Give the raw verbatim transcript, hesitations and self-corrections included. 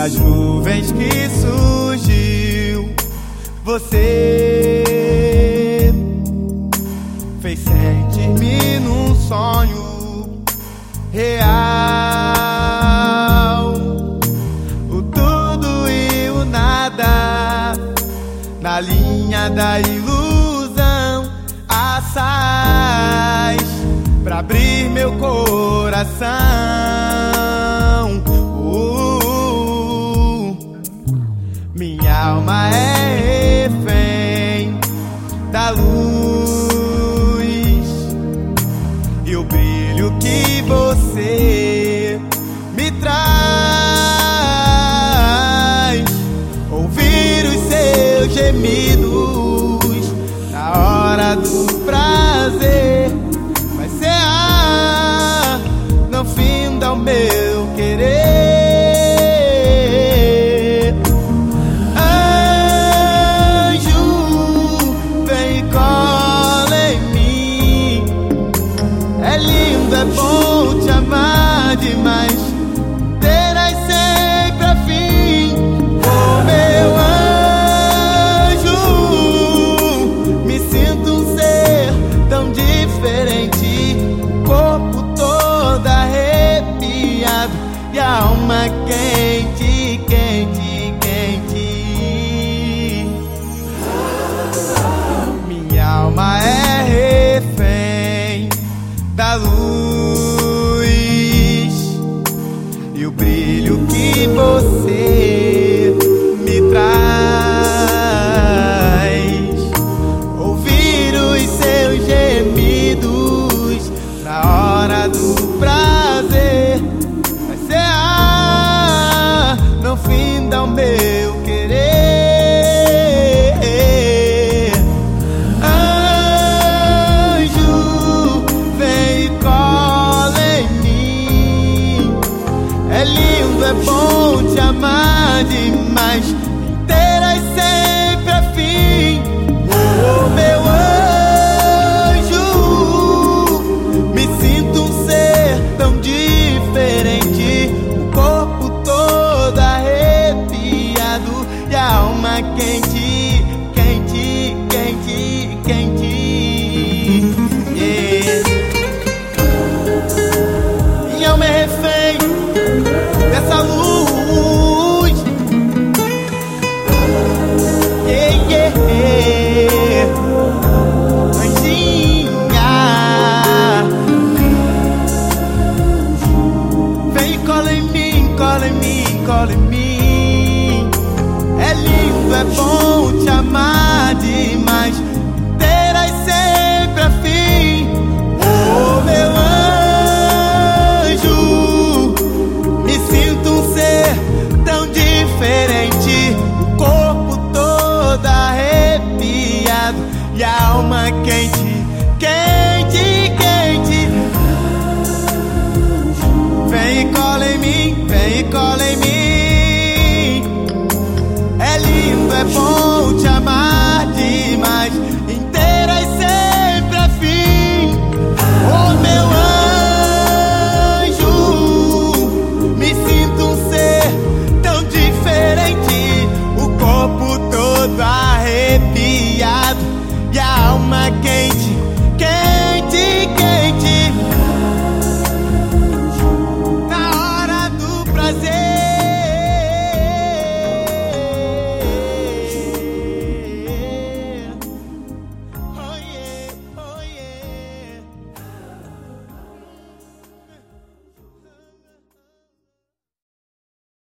das nuvens que surgiu, você fez sentir-me num sonho real. O tudo e o nada, na linha da ilusão, assaz pra abrir meu coração. uh, Minha alma é refém da luz e o brilho que você me traz. Ouvir os seus gemidos na hora do prazer vai ser a não finda o meu querer. Anjo, vem e cola em mim. É lindo, é bom te amar demais.